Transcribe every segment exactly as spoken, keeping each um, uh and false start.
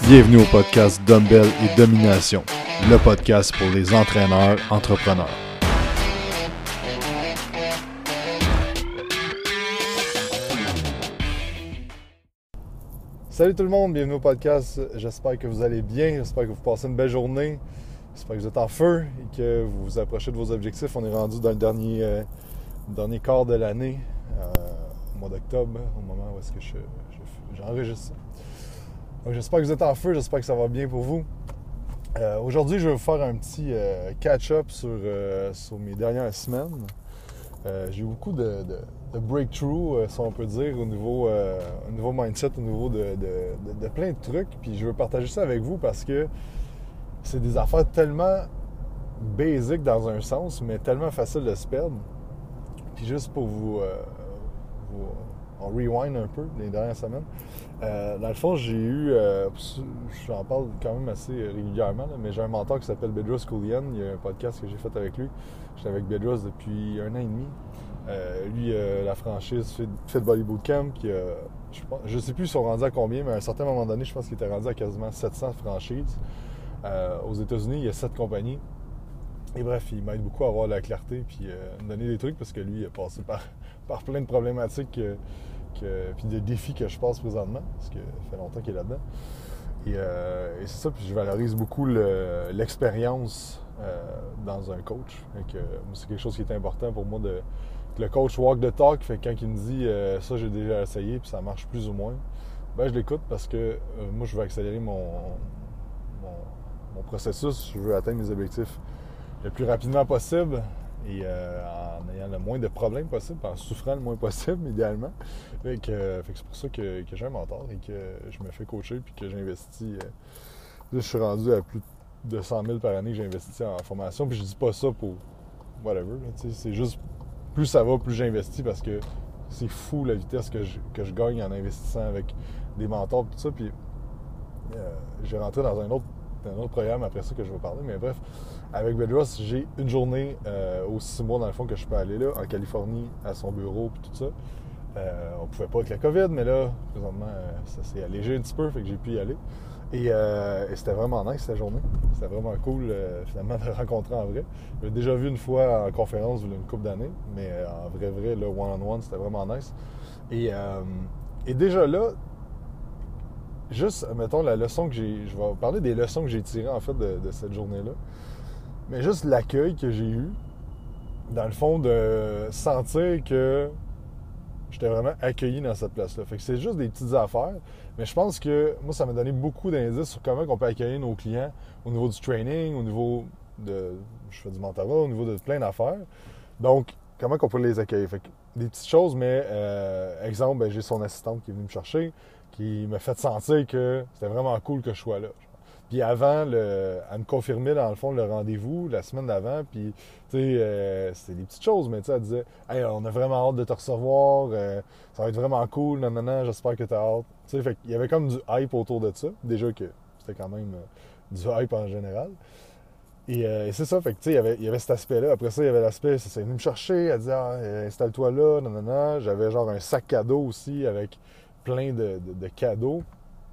Bienvenue au podcast Dumbbell et Domination, le podcast pour les entraîneurs entrepreneurs. Salut tout le monde, bienvenue au podcast. J'espère que vous allez bien, j'espère que vous passez une belle journée, j'espère que vous êtes en feu et que vous vous approchez de vos objectifs. On est rendu dans le dernier, euh, dernier quart de l'année, euh, au mois d'octobre, au moment où est-ce que je, je, j'enregistre ça. Donc, j'espère que vous êtes en feu, j'espère que ça va bien pour vous. Euh, aujourd'hui, je vais vous faire un petit euh, catch-up sur, euh, sur mes dernières semaines. Euh, j'ai eu beaucoup de, de, de breakthrough, euh, si on peut dire, au niveau, euh, au niveau mindset, au niveau de, de, de, de plein de trucs. Puis je veux partager ça avec vous parce que c'est des affaires tellement basiques dans un sens, mais tellement faciles de se perdre. Puis juste pour vous... Euh, vous on rewind un peu les dernières semaines. Euh, dans le fond, j'ai eu, euh, j'en parle quand même assez régulièrement, là, mais j'ai un mentor qui s'appelle Bedros Keuilian. Il y a un podcast que j'ai fait avec lui. J'étais avec Bedros depuis un an et demi. Euh, lui, euh, la franchise Fit, Fit Body Bootcamp, qui, euh, je ne sais plus ils sont rendus à combien, mais à un certain moment donné, je pense qu'il était rendu à quasiment sept cents franchises. Euh, aux États-Unis, il y a sept compagnies. Et bref, il m'aide beaucoup à avoir de la clarté puis euh, me donner des trucs parce que lui, il a passé par, par plein de problématiques que, que, puis de défis que je passe présentement parce que ça fait longtemps qu'il est là-dedans. Et, euh, et c'est ça, puis je valorise beaucoup le, l'expérience euh, dans un coach. Donc, euh, c'est quelque chose qui est important pour moi de que le coach walk the talk. Fait que quand il me dit euh, ça, j'ai déjà essayé puis ça marche plus ou moins, ben je l'écoute parce que euh, moi, je veux accélérer mon, mon, mon processus. Je veux atteindre mes objectifs le plus rapidement possible et euh, en ayant le moins de problèmes possible, en souffrant le moins possible, idéalement. Fait que, euh, fait que c'est pour ça que, que j'ai un mentor et que je me fais coacher puis que j'investis. Euh, là, je suis rendu à plus de cent mille par année que j'investis en formation. Puis je dis pas ça pour whatever. Là, c'est juste plus ça va, plus j'investis parce que c'est fou la vitesse que je, que je gagne en investissant avec des mentors et tout ça. Puis euh, j'ai rentré dans un autre un autre programme après ça que je vais parler, mais bref, avec Bedros, j'ai une journée euh, aux six mois dans le fond que je peux aller là, en Californie, à son bureau puis tout ça. Euh, on pouvait pas avec la COVID, mais là, présentement, euh, ça s'est allégé un petit peu, fait que j'ai pu y aller. Et, euh, et c'était vraiment nice cette journée. C'était vraiment cool euh, finalement de rencontrer en vrai. J'avais déjà vu une fois en conférence il y a une couple d'années, mais euh, en vrai vrai, là, one-on-one, c'était vraiment nice. Et, euh, et déjà là, juste, mettons, la leçon que j'ai... Je vais parler des leçons que j'ai tirées, en fait, de, de cette journée-là. Mais juste l'accueil que j'ai eu, dans le fond, de sentir que j'étais vraiment accueilli dans cette place-là. Fait que c'est juste des petites affaires, mais je pense que, moi, ça m'a donné beaucoup d'indices sur comment on peut accueillir nos clients au niveau du training, au niveau de... Je fais du mentorat, au niveau de plein d'affaires. Donc, comment on peut les accueillir? Fait que des petites choses, mais, euh, exemple, ben, j'ai son assistante qui est venue me chercher, qui m'a fait sentir que c'était vraiment cool que je sois là. Puis avant, le, elle me confirmait dans le fond le rendez-vous la semaine d'avant, puis tu sais, euh, c'était des petites choses, mais tu sais, elle disait « Hey, on a vraiment hâte de te recevoir, euh, ça va être vraiment cool, non, non, non, j'espère que tu as hâte. » Tu sais, fait qu'il y avait comme du hype autour de ça, déjà que c'était quand même euh, du hype en général. Et, euh, et c'est ça, fait que tu sais, il y avait, il y avait cet aspect-là. Après ça, il y avait l'aspect, ça s'est venu me chercher, elle disait ah, « Installe-toi là, non, non, non. » J'avais genre un sac cadeau aussi avec plein de, de, de cadeaux.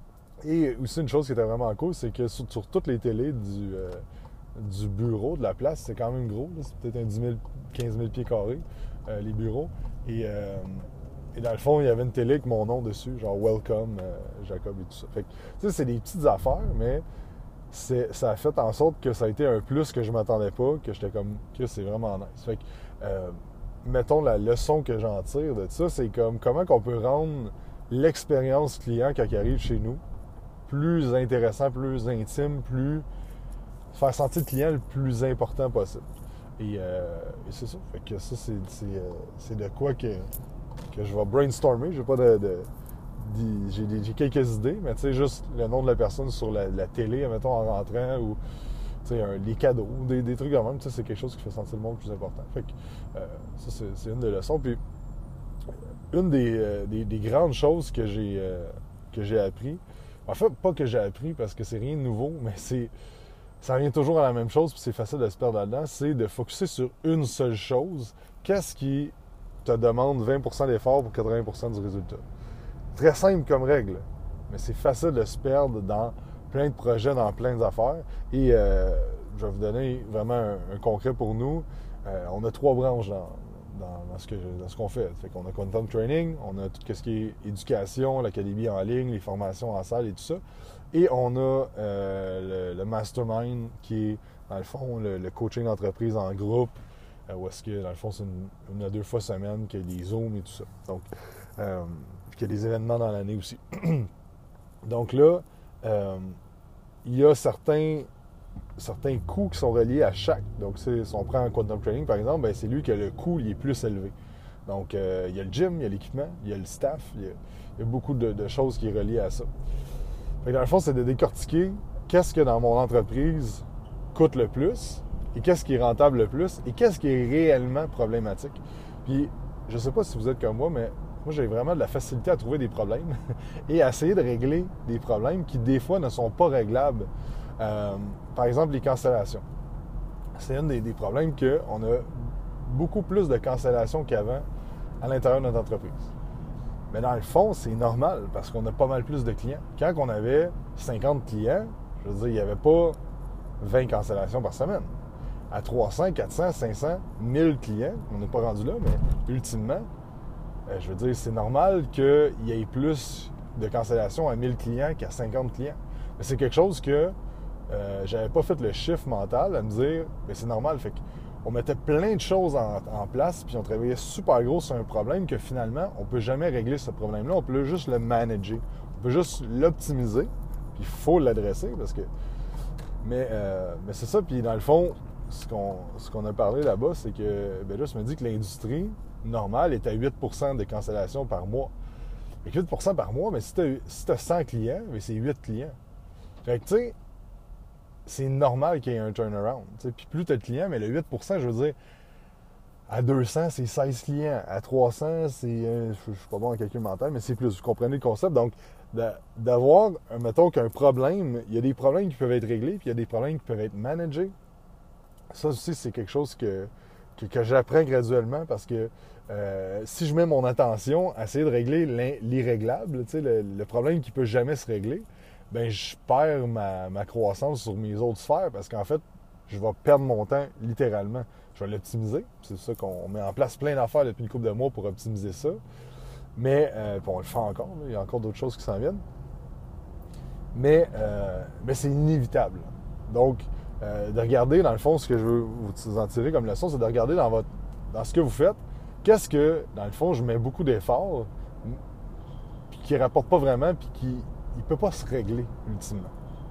Et aussi, une chose qui était vraiment cool, c'est que sur, sur toutes les télés du, euh, du bureau, de la place, c'est quand même gros. Là, c'est peut-être un dix mille, quinze mille pieds carrés, euh, les bureaux. Et, euh, et dans le fond, il y avait une télé avec mon nom dessus, genre « Welcome, euh, Jacob » et tout ça. Fait que, tu sais, c'est des petites affaires, mais c'est, ça a fait en sorte que ça a été un plus que je m'attendais pas, que j'étais comme, que c'est vraiment nice. Fait que, euh, mettons, la leçon que j'en tire de ça, c'est comme comment qu'on peut rendre l'expérience client quand il arrive chez nous plus intéressant, plus intime, plus faire sentir le client le plus important possible. Et, euh, et c'est ça. Fait que ça, c'est, c'est, euh, c'est de quoi que, que je vais brainstormer. J'ai pas de, de, de j'ai, des, j'ai quelques idées, mais tu sais, juste le nom de la personne sur la, la télé, mettons, en rentrant, ou tu sais, les cadeaux, des, des trucs quand même, c'est quelque chose qui fait sentir le monde plus important. Fait que euh, ça, c'est, c'est une des leçons. Puis une des, euh, des, des grandes choses que j'ai, euh, que j'ai appris, en fait, pas que j'ai appris parce que c'est rien de nouveau, mais c'est ça revient toujours à la même chose, puis c'est facile de se perdre là-dedans, c'est de focusser sur une seule chose. Qu'est-ce qui te demande vingt pour cent d'effort pour quatre-vingts pour cent du résultat? Très simple comme règle, mais c'est facile de se perdre dans plein de projets dans plein d'affaires. Et euh, je vais vous donner vraiment un, un concret pour nous. Euh, on a trois branches dans, dans, dans ce que, dans ce qu'on fait. Fait qu'on a Quantum Training, on a tout ce qui est éducation, l'académie en ligne, les formations en salle et tout ça. Et on a euh, le, le Mastermind qui est, dans le fond, le, le coaching d'entreprise en groupe, euh, où est-ce que, dans le fond, c'est une, une à deux fois semaine qu'il y a des Zooms et tout ça. Donc, euh, qu'il y a des événements dans l'année aussi. Donc là, euh, il y a certains, certains coûts qui sont reliés à chaque. Donc, si on prend un Quantum Training, par exemple, ben, c'est lui qui a le coût il est plus élevé. Donc, euh, il y a le gym, il y a l'équipement, il y a le staff, il y a, il y a beaucoup de, de choses qui sont reliées à ça. Fait que dans le fond, c'est de décortiquer qu'est-ce que dans mon entreprise coûte le plus et qu'est-ce qui est rentable le plus et qu'est-ce qui est réellement problématique. Puis, je ne sais pas si vous êtes comme moi, mais moi, j'ai vraiment de la facilité à trouver des problèmes et à essayer de régler des problèmes qui, des fois, ne sont pas réglables. Euh, par exemple, les cancellations. C'est un des, des problèmes qu'on a beaucoup plus de cancellations qu'avant à l'intérieur de notre entreprise. Mais dans le fond, c'est normal parce qu'on a pas mal plus de clients. Quand on avait cinquante clients, je veux dire, il n'y avait pas vingt cancellations par semaine. À trois cents, quatre cents, cinq cents, mille clients, on n'est pas rendu là, mais ultimement, euh, je veux dire, c'est normal qu'il y ait plus de cancellations à mille clients qu'à cinquante clients. Mais c'est quelque chose que euh, j'avais pas fait le chiffre mental à me dire, mais c'est normal. Fait qu'on mettait plein de choses en, en place, puis on travaillait super gros sur un problème que finalement, on peut jamais régler ce problème-là. On peut juste le manager. On peut juste l'optimiser, puis il faut l'adresser parce que. Mais, euh, mais c'est ça, puis dans le fond, ce qu'on, ce qu'on a parlé là-bas, c'est que ben là, je me dis que l'industrie normale est à huit pour cent de cancellation par mois. Fait que huit pour cent par mois, mais si tu as si t'as cent clients, mais c'est huit clients. Fait que tu sais, c'est normal qu'il y ait un turnaround. T'sais. Puis plus tu as de clients, mais le huit pour cent, je veux dire, à deux cents, c'est seize clients. À trois cents, c'est... Euh, je ne suis pas bon en calcul mental, mais c'est plus. Vous comprenez le concept? Donc, d'avoir, mettons qu'un problème, il y a des problèmes qui peuvent être réglés, puis il y a des problèmes qui peuvent être managés. Ça aussi, c'est quelque chose que, que, que j'apprends graduellement parce que euh, si je mets mon attention à essayer de régler l'irréglable, le, le problème qui ne peut jamais se régler, ben je perds ma, ma croissance sur mes autres sphères parce qu'en fait, je vais perdre mon temps littéralement. Je vais l'optimiser. C'est ça qu'on met en place plein d'affaires depuis une couple de mois pour optimiser ça. Mais, euh, puis on le fait encore. Là. Il y a encore d'autres choses qui s'en viennent. Mais, euh, mais c'est inévitable. Donc, euh, de regarder, dans le fond, ce que je veux vous en tirer comme leçon, c'est de regarder dans, votre, dans ce que vous faites, qu'est-ce que, dans le fond, je mets beaucoup d'efforts, puis qui ne rapporte pas vraiment, puis qui ne peut pas se régler, ultimement.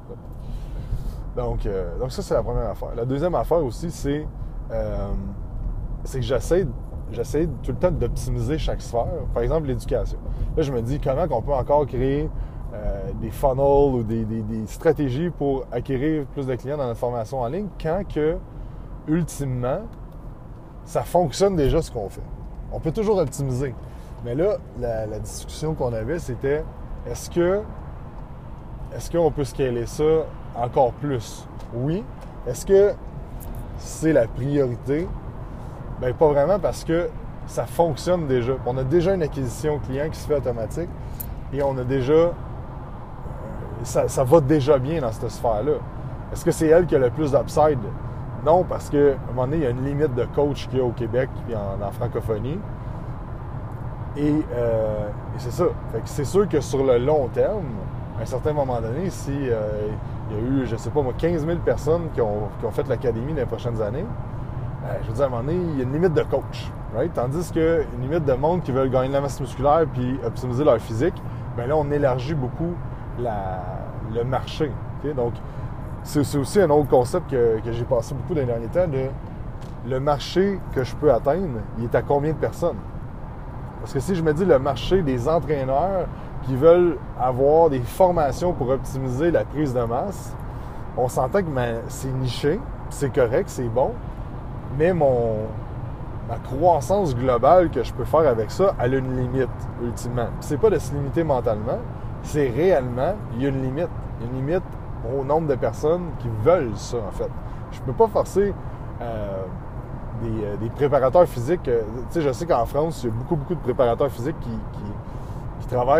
Donc, euh, donc ça, c'est la première affaire. La deuxième affaire aussi, c'est, euh, c'est que j'essaie, j'essaie tout le temps d'optimiser chaque sphère. Par exemple, l'éducation. Là, je me dis, comment on peut encore créer euh, des funnels ou des, des, des stratégies pour acquérir plus de clients dans notre formation en ligne quand que, ultimement, ça fonctionne déjà ce qu'on fait. On peut toujours optimiser. Mais là, la, la discussion qu'on avait, c'était, est-ce que est-ce qu'on peut scaler ça encore plus? Oui. Est-ce que c'est la priorité? Bien, pas vraiment parce que ça fonctionne déjà. On a déjà une acquisition client qui se fait automatique et on a déjà... Ça, ça va déjà bien dans cette sphère-là. Est-ce que c'est elle qui a le plus d'upside? Non, parce qu'à un moment donné, il y a une limite de coach qu'il y a au Québec et en, en francophonie. Et, euh, et c'est ça. Fait que c'est sûr que sur le long terme, à un certain moment donné, si euh, il y a eu, je sais pas moi, quinze mille personnes qui ont, qui ont fait l'académie dans les prochaines années, euh, je veux dire, à un moment donné, il y a une limite de coach. Right? Tandis qu'une limite de monde qui veulent gagner de la masse musculaire puis optimiser leur physique, bien là, on élargit beaucoup la, le marché. Okay? Donc, c'est, c'est aussi un autre concept que, que j'ai passé beaucoup dans les derniers temps, de le marché que je peux atteindre, il est à combien de personnes? Parce que si je me dis le marché des entraîneurs qui veulent avoir des formations pour optimiser la prise de masse, on s'entend que ma, c'est niché, c'est correct, c'est bon, mais mon, ma croissance globale que je peux faire avec ça, elle a une limite, ultimement. Puis c'est pas de se limiter mentalement, c'est réellement, il y a une limite. Il y a une limite au nombre de personnes qui veulent ça, en fait. Je peux pas forcer euh, des, euh, des préparateurs physiques. Euh, tu sais, je sais qu'en France, il y a beaucoup, beaucoup de préparateurs physiques qui, qui, qui travaillent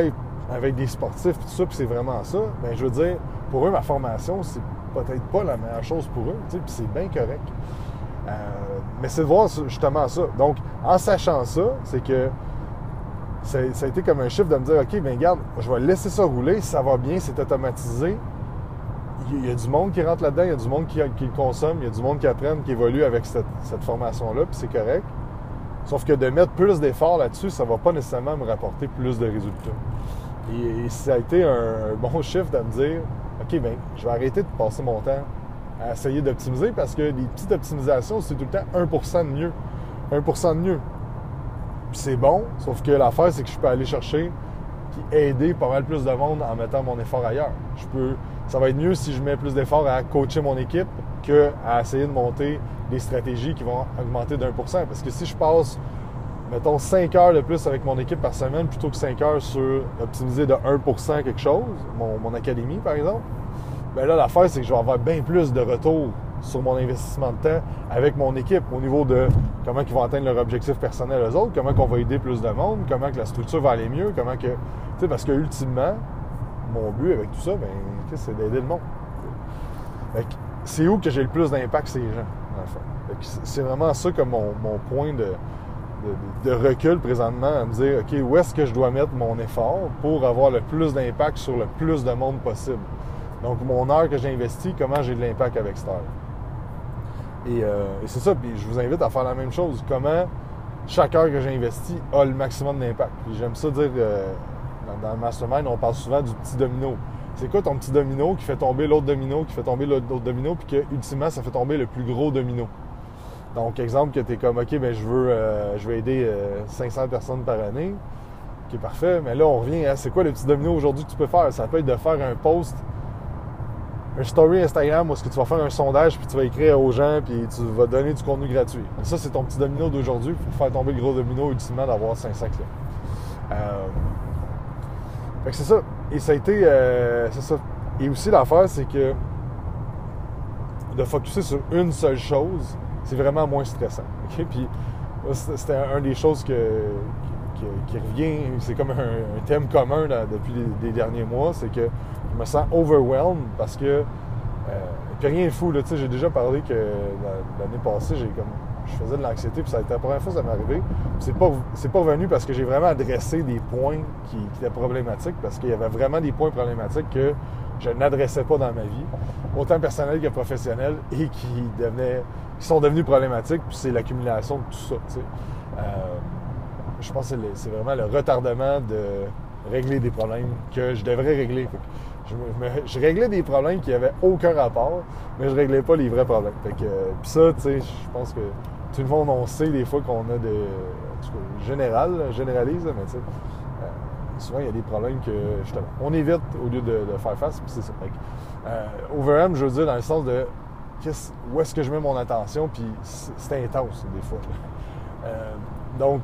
avec des sportifs, tout ça, puis c'est vraiment ça, bien, je veux dire, pour eux, ma formation, c'est peut-être pas la meilleure chose pour eux, puis c'est bien correct. Euh, mais c'est de voir justement ça. Donc, en sachant ça, c'est que ça, ça a été comme un chiffre de me dire, OK, bien, regarde, je vais laisser ça rouler, ça va bien, c'est automatisé. Il y a du monde qui rentre là-dedans, il y a du monde qui, qui le consomme, il y a du monde qui apprend, qui évolue avec cette, cette formation-là, puis c'est correct. Sauf que de mettre plus d'efforts là-dessus, ça ne va pas nécessairement me rapporter plus de résultats. Et, et ça a été un, un bon chiffre de me dire, OK, bien, je vais arrêter de passer mon temps à essayer d'optimiser parce que les petites optimisations, c'est tout le temps un pour cent de mieux. un pour cent de mieux. Puis c'est bon, sauf que l'affaire, c'est que je peux aller chercher puis aider pas mal plus de monde en mettant mon effort ailleurs. Je peux, ça va être mieux si je mets plus d'efforts à coacher mon équipe qu'à essayer de monter des stratégies qui vont augmenter d'un pour cent. Parce que si je passe, mettons, cinq heures de plus avec mon équipe par semaine plutôt que cinq heures sur optimiser de un pour cent quelque chose, mon, mon académie par exemple, bien là, l'affaire, c'est que je vais avoir bien plus de retour sur mon investissement de temps avec mon équipe au niveau de comment ils vont atteindre leur objectif personnel eux autres, comment on va aider plus de monde, comment que la structure va aller mieux, comment que... Tu sais, parce que ultimement, mon but avec tout ça, bien, c'est d'aider le monde. Fait que c'est où que j'ai le plus d'impact, ces gens, en fait. C'est vraiment ça comme mon, mon point de, de, de recul présentement, à me dire, OK, où est-ce que je dois mettre mon effort pour avoir le plus d'impact sur le plus de monde possible? Donc, mon heure que j'ai investie, comment j'ai de l'impact avec cette heure? Et, euh, et c'est ça, puis je vous invite à faire la même chose. Comment chaque heure que j'ai investie a le maximum d'impact. Puis j'aime ça dire, euh, dans, dans le mastermind, on parle souvent du petit domino. C'est quoi ton petit domino qui fait tomber l'autre domino, qui fait tomber l'autre domino, puis que, ultimement, ça fait tomber le plus gros domino? Donc, exemple, que tu es comme, OK, bien, je veux, euh, je veux aider euh, cinq cents personnes par année. OK, parfait. Mais là, on revient à, c'est quoi le petit domino aujourd'hui que tu peux faire? Ça peut être de faire un post, un story Instagram où est-ce que tu vas faire un sondage, puis tu vas écrire aux gens, puis tu vas donner du contenu gratuit. Et ça, c'est ton petit domino d'aujourd'hui pour faire tomber le gros domino, ultimement, d'avoir cinq cents clients. Euh... Fait que c'est ça. Et ça a été... Euh, c'est ça. Et aussi, l'affaire, c'est que de focusser sur une seule chose, c'est vraiment moins stressant. Okay? Puis c'était un des choses que, qui, qui revient, c'est comme un, un thème commun là, depuis les, les derniers mois, c'est que je me sens overwhelmed parce que euh, puis rien de fou, là, tu sais, j'ai déjà parlé que l'année passée, j'ai comme je faisais de l'anxiété, puis ça a été la première fois que ça m'est arrivé. C'est pas, c'est pas revenu parce que j'ai vraiment adressé des points qui, qui étaient problématiques, parce qu'il y avait vraiment des points problématiques que je n'adressais pas dans ma vie, autant personnel que professionnel, et qui devenaient, qui sont devenus problématiques, puis c'est l'accumulation de tout ça, tu sais. Euh, je pense que c'est, le, c'est vraiment le retardement de régler des problèmes que je devrais régler. Je, me, je réglais des problèmes qui n'avaient aucun rapport, mais je ne réglais pas les vrais problèmes. Fait que, puis ça, tu sais, je pense que tout le monde, on sait des fois qu'on a des... En tout cas, général, généralise, mais tu sais, euh, souvent, il y a des problèmes que, justement, on évite au lieu de, de faire face, puis c'est ça. Fait que, euh, overwhelm, je veux dire, dans le sens de où est-ce que je mets mon attention, puis c'est, c'est intense, des fois. Euh, donc,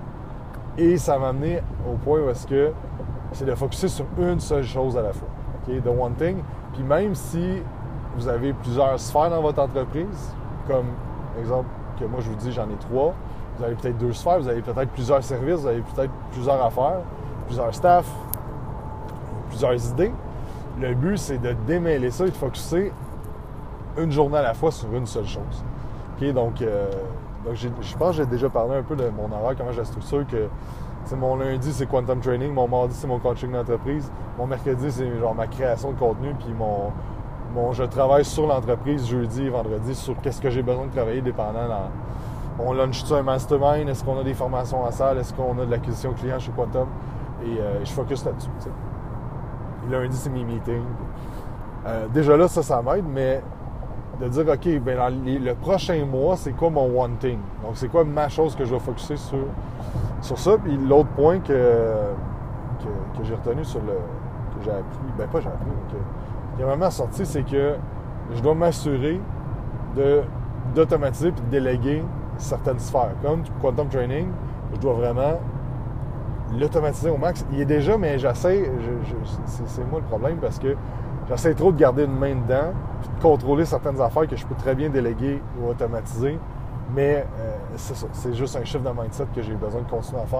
et ça m'a amené au point où est-ce que c'est de focusser sur une seule chose à la fois. Okay? The one thing. Puis même si vous avez plusieurs sphères dans votre entreprise, comme, exemple, que moi je vous dis, j'en ai trois, vous avez peut-être deux sphères, vous avez peut-être plusieurs services, vous avez peut-être plusieurs affaires, plusieurs staffs, plusieurs idées. Le but, c'est de démêler ça et de focusser une journée à la fois sur une seule chose. Okay? Donc, euh, donc j'ai, je pense que j'ai déjà parlé un peu de mon horaire, comment je la structure, que c'est mon lundi, c'est Quantum Training, mon mardi, c'est mon coaching d'entreprise, mon mercredi, c'est genre ma création de contenu, puis mon, mon je travaille sur l'entreprise jeudi et vendredi sur qu'est-ce que j'ai besoin de travailler dépendant dans... On lunch-tu un mastermind? Est-ce qu'on a des formations en salle? Est-ce qu'on a de l'acquisition client chez Quantum? Et euh, je focus là-dessus. T'sais. Et lundi, c'est mes meetings. Euh, déjà là, ça, ça m'aide, mais de dire, OK, ben dans les, le prochain mois, c'est quoi mon one thing? Donc, c'est quoi ma chose que je vais focuser sur, sur ça? Puis l'autre point que, que, que j'ai retenu sur le... que j'ai appris, ben pas j'ai appris, mais que, qui est vraiment sorti, c'est que je dois m'assurer de, d'automatiser puis de déléguer certaines sphères. Comme Quantum Training, je dois vraiment l'automatiser au max. Il est déjà, mais j'essaie, je, je, c'est, c'est moi le problème parce que j'essaie trop de garder une main dedans puis de contrôler certaines affaires que je peux très bien déléguer ou automatiser. Mais euh, c'est ça, c'est juste un chiffre de mindset que j'ai besoin de continuer à faire,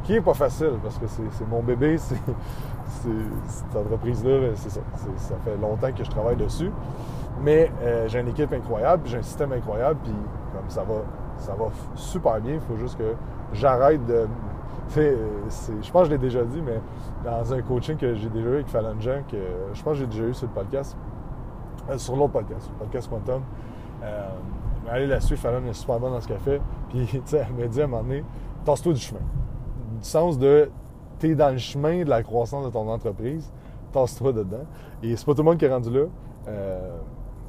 qui n'est pas facile parce que c'est, c'est mon bébé, c'est, c'est, cette entreprise-là, c'est ça. C'est, ça fait longtemps que je travaille dessus. Mais euh, j'ai une équipe incroyable, puis j'ai un système incroyable, puis comme ça va, ça va super bien. Il faut juste que j'arrête de. C'est, c'est, je pense que je l'ai déjà dit, mais dans un coaching que j'ai déjà eu avec Fallon Jean, que je pense que j'ai déjà eu sur le podcast, euh, sur l'autre podcast, le podcast Quantum, euh, allez la suivre, Fallon est super bonne dans ce qu'elle fait. Puis, tu sais, elle m'a dit à un moment donné, tasse-toi du chemin. Du sens de, t'es dans le chemin de la croissance de ton entreprise, tasse-toi dedans. Et c'est pas tout le monde qui est rendu là. Euh,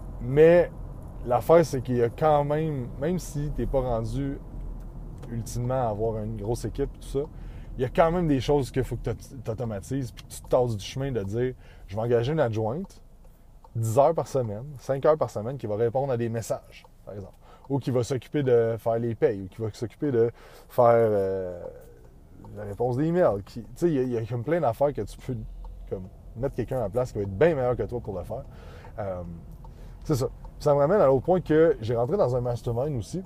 mais l'affaire, c'est qu'il y a quand même, même si t'es pas rendu ultimement à avoir une grosse équipe et tout ça, il y a quand même des choses qu'il faut que tu automatises puis que tu te tasses du chemin de dire, je vais engager une adjointe dix heures par semaine, cinq heures par semaine qui va répondre à des messages, par exemple, ou qui va s'occuper de faire les payes, ou qui va s'occuper de faire euh, la réponse des emails. Tu sais, il y, y a comme plein d'affaires que tu peux comme, mettre quelqu'un en place qui va être bien meilleur que toi pour le faire. Euh, c'est ça. Ça me ramène à l'autre point que j'ai rentré dans un mastermind aussi.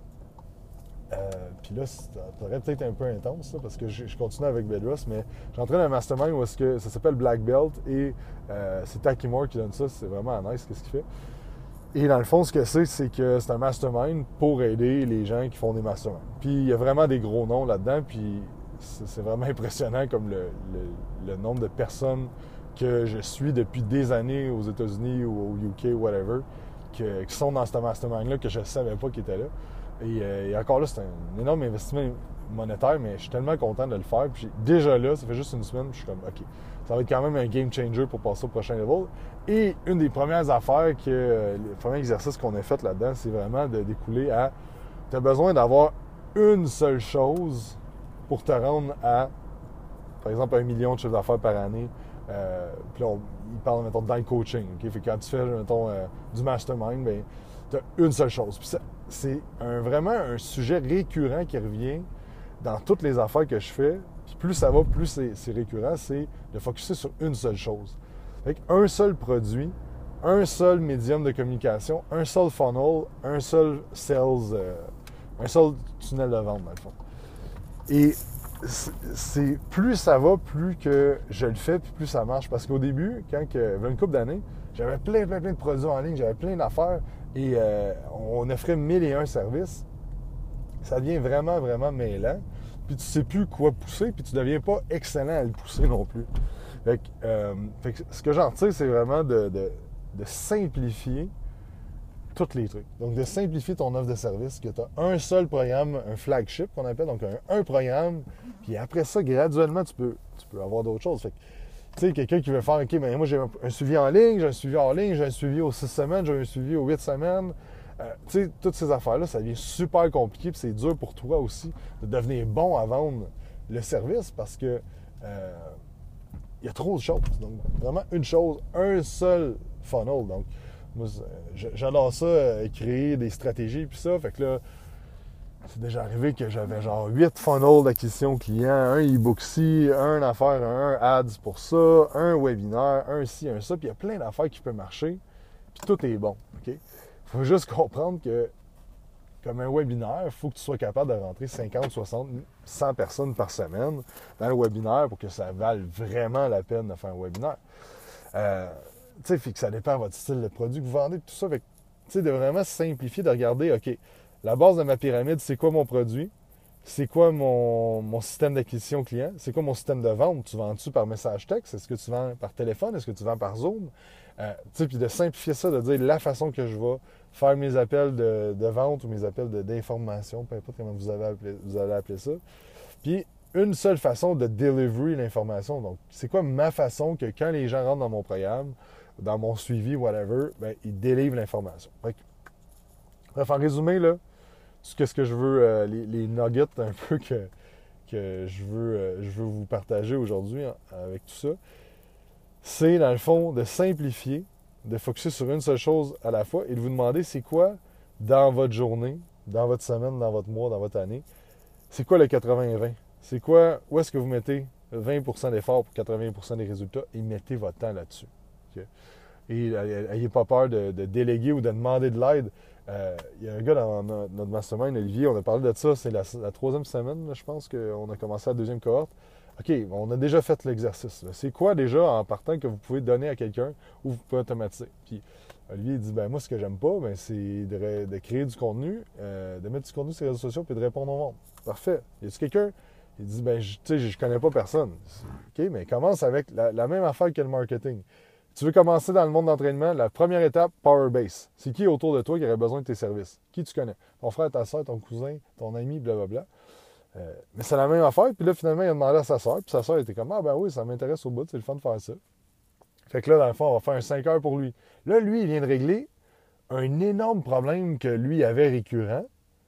Euh, Puis là, ça pourrait peut-être un peu intense, là, parce que je, je continue avec Bedros, mais j'entraîne dans un mastermind où est-ce que ça s'appelle Black Belt et euh, c'est Taki Moore qui donne ça, c'est vraiment nice qu'est-ce qu'il fait. Et dans le fond, ce que c'est, c'est que c'est un mastermind pour aider les gens qui font des masterminds. Puis il y a vraiment des gros noms là-dedans, puis c'est, c'est vraiment impressionnant comme le, le, le nombre de personnes que je suis depuis des années aux États-Unis ou au U K, whatever, que, qui sont dans ce mastermind-là que je ne savais pas qu'ils étaient là. Et, euh, et encore là, c'est un énorme investissement monétaire, mais je suis tellement content de le faire. Puis déjà là, ça fait juste une semaine, je suis comme, OK, ça va être quand même un game changer pour passer au prochain level. Et une des premières affaires, que, euh, le premier exercice qu'on a fait là-dedans, c'est vraiment de découler à, tu as besoin d'avoir une seule chose pour te rendre à, par exemple, un million de chiffre d'affaires par année. Euh, puis là, on, il parle, mettons, dans le coaching. Okay? Fait que quand tu fais, mettons, euh, du mastermind, bien, tu as une seule chose. Puis ça, c'est un, vraiment un sujet récurrent qui revient dans toutes les affaires que je fais. Puis plus ça va, plus c'est, c'est récurrent, c'est de focusser sur une seule chose. Fait un seul produit, un seul médium de communication, un seul funnel, un seul sales, euh, un seul tunnel de vente, dans le fond. Et c'est, c'est plus ça va, plus que je le fais, puis plus ça marche. Parce qu'au début, quand il y a une couple d'années, j'avais plein, plein, plein de produits en ligne, j'avais plein d'affaires. Et euh, on offrait mille et un services. Ça devient vraiment, vraiment mêlant. Puis tu sais plus quoi pousser, puis tu deviens pas excellent à le pousser non plus. Fait que, euh, fait que ce que j'en retire, c'est vraiment de, de, de simplifier tous les trucs. Donc, de simplifier ton offre de service, que tu as un seul programme, un flagship qu'on appelle, donc un, un programme, puis après ça, graduellement, tu peux, tu peux avoir d'autres choses. Fait que, tu sais, quelqu'un qui veut faire, OK, ben moi, j'ai un, un suivi en ligne, j'ai un suivi hors ligne, j'ai un suivi aux six semaines, j'ai un suivi aux huit semaines. Euh, tu sais, toutes ces affaires-là, ça devient super compliqué, puis c'est dur pour toi aussi de devenir bon à vendre le service parce que euh, il y a trop de choses. Donc, vraiment une chose, un seul funnel. Donc, moi, j'adore ça, créer des stratégies, puis ça. Fait que là, c'est déjà arrivé que j'avais genre huit funnels d'acquisition client, un e-book-ci, un affaire, un ads pour ça, un webinaire, un ci, un ça. Puis il y a plein d'affaires qui peuvent marcher, puis tout est bon. OK? Il faut juste comprendre que, comme un webinaire, il faut que tu sois capable de rentrer cinquante, soixante, cent personnes par semaine dans le webinaire pour que ça vale vraiment la peine de faire un webinaire. Euh, tu sais, que ça dépend de votre style de produit que vous vendez, tout ça. Fait que, tu sais, de vraiment simplifier, de regarder, OK, la base de ma pyramide, c'est quoi mon produit? C'est quoi mon, mon système d'acquisition client? C'est quoi mon système de vente? Tu vends-tu par message texte? Est-ce que tu vends par téléphone? Est-ce que tu vends par Zoom? Euh, tu sais, puis de simplifier ça, de dire la façon que je vais faire mes appels de, de vente ou mes appels de, d'information, peu importe comment vous, avez appelé, vous allez appeler ça. Puis, une seule façon de deliver l'information. Donc, c'est quoi ma façon que quand les gens rentrent dans mon programme, dans mon suivi, whatever, bien, ils délivrent l'information. Fait que, bref, en résumé, là, qu'est-ce que je veux, euh, les, les nuggets un peu que, que je, veux, euh, je veux vous partager aujourd'hui hein, avec tout ça, c'est dans le fond de simplifier, de focusser sur une seule chose à la fois et de vous demander c'est quoi dans votre journée, dans votre semaine, dans votre mois, dans votre année, c'est quoi le quatre-vingts vingt? C'est quoi, où est-ce que vous mettez vingt pour cent d'effort pour quatre-vingts pour cent des résultats et mettez votre temps là-dessus. Okay? Et n'ayez pas peur de, de déléguer ou de demander de l'aide. Euh, il y a un gars dans notre, notre mastermind, Olivier, on a parlé de ça, c'est la, la troisième semaine, là, je pense qu'on a commencé la deuxième cohorte. OK, on a déjà fait l'exercice. C'est quoi déjà en partant que vous pouvez donner à quelqu'un ou vous pouvez automatiser? Puis Olivier il dit, ben moi ce que j'aime pas, ben, c'est de, de créer du contenu, euh, de mettre du contenu sur les réseaux sociaux puis de répondre au monde. Parfait. Y a-t-il quelqu'un? Il dit, ben tu sais, je connais pas personne. OK, mais commence avec la, la même affaire que le marketing. Tu veux commencer dans le monde d'entraînement, la première étape, Power Base. C'est qui autour de toi qui aurait besoin de tes services? Qui tu connais? Ton frère, ta soeur, ton cousin, ton ami, blablabla. Euh, mais c'est la même affaire. Puis là, finalement, il a demandé à sa soeur. Puis sa soeur était comme, ah ben oui, ça m'intéresse au bout, c'est le fun de faire ça. Fait que là, dans le fond, on va faire un cinq heures pour lui. Là, lui, il vient de régler un énorme problème que lui avait récurrent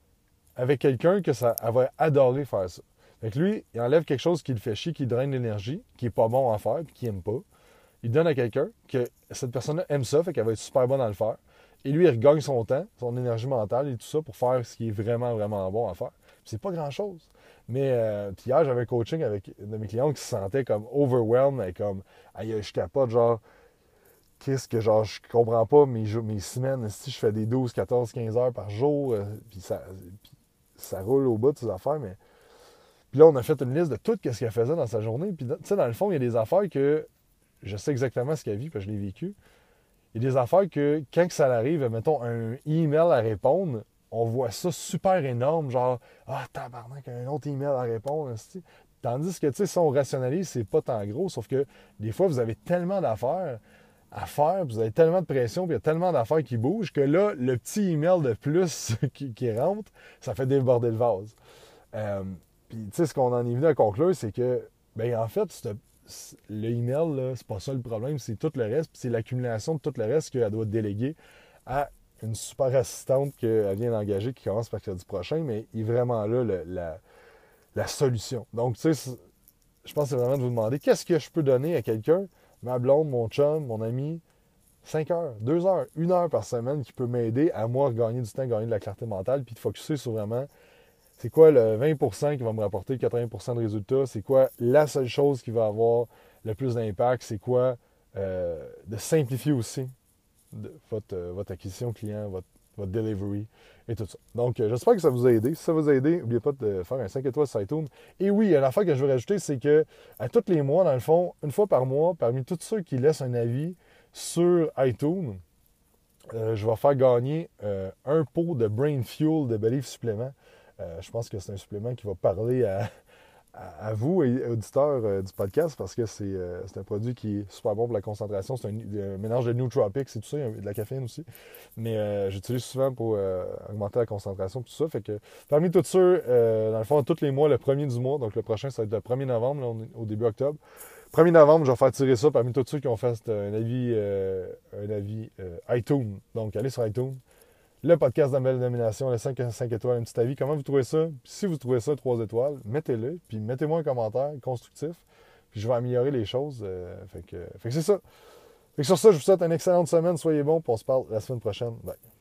avec quelqu'un que ça elle va adorer faire ça. Fait que lui, il enlève quelque chose qui le fait chier, qui draine l'énergie, qui est pas bon à faire, puis qui aime pas. Il donne à quelqu'un que cette personne-là aime ça, fait qu'elle va être super bonne à le faire. Et lui, il regagne son temps, son énergie mentale et tout ça pour faire ce qui est vraiment, vraiment bon à faire. Puis c'est pas grand-chose. Mais euh, puis hier, j'avais un coaching avec une de mes clientes qui se sentait comme overwhelmed, et comme, aïe, je capote, genre, qu'est-ce que, genre, je comprends pas mes, mes semaines, si je fais des douze, quatorze, quinze heures par jour, euh, puis ça, puis ça roule au bout de ces affaires, mais... Puis là, on a fait une liste de tout ce qu'elle faisait dans sa journée. Puis, tu sais, dans le fond, il y a des affaires que je sais exactement ce qu'elle vit, parce que je l'ai vécu. Il y a des affaires que, quand ça arrive, mettons, un email à répondre, on voit ça super énorme, genre, ah, tabarnak, un autre email à répondre. C'ti. Tandis que, tu sais, si on rationalise, c'est pas tant gros, sauf que des fois, vous avez tellement d'affaires à faire, vous avez tellement de pression, puis il y a tellement d'affaires qui bougent, que là, le petit email de plus qui, qui rentre, ça fait déborder le vase. Euh, puis, tu sais, ce qu'on en est venu à conclure, c'est que, ben en fait, c'est, le email, là, c'est pas ça le problème, c'est tout le reste, puis c'est l'accumulation de tout le reste qu'elle doit déléguer à une super assistante qu'elle vient d'engager qui commence mercredi prochain, mais il est vraiment là le, la, la solution. Donc, tu sais, je pense que c'est vraiment de vous demander qu'est-ce que je peux donner à quelqu'un, ma blonde, mon chum, mon ami, cinq heures, deux heures, une heure par semaine qui peut m'aider à moi gagner du temps, gagner de la clarté mentale, puis de focusser sur vraiment c'est quoi le vingt pour cent qui va me rapporter quatre-vingts pour cent de résultats, c'est quoi la seule chose qui va avoir le plus d'impact, c'est quoi euh, de simplifier aussi de, votre, euh, votre acquisition client, votre, votre delivery et tout ça. Donc, euh, j'espère que ça vous a aidé. Si ça vous a aidé, n'oubliez pas de faire un cinq étoiles sur iTunes. Et oui, il y a une affaire que je veux rajouter, c'est que à tous les mois, dans le fond, une fois par mois, parmi tous ceux qui laissent un avis sur iTunes, euh, je vais faire gagner euh, un pot de Brain Fuel de Believe Supplément. Euh, je pense que c'est un supplément qui va parler à, à, à vous, auditeurs euh, du podcast, parce que c'est, euh, c'est un produit qui est super bon pour la concentration. C'est un, un mélange de nootropics et tout ça, il y a de la caféine aussi. Mais euh, j'utilise souvent pour euh, augmenter la concentration et tout ça. Fait que parmi tous ceux, euh, dans le fond, tous les mois, le premier du mois, donc le prochain, ça va être le premier novembre, là, on est au début octobre. premier novembre, je vais faire tirer ça parmi tous ceux qui ont fait un avis, euh, un avis euh, iTunes. Donc, allez sur iTunes. Le podcast de la belle domination, le cinq étoiles, un petit avis. Comment vous trouvez ça? Si vous trouvez ça trois étoiles, mettez-le. Puis mettez-moi un commentaire constructif. Puis je vais améliorer les choses. Euh, fait que, fait que c'est ça. Fait que sur ça, je vous souhaite une excellente semaine. Soyez bons. Puis on se parle la semaine prochaine. Bye.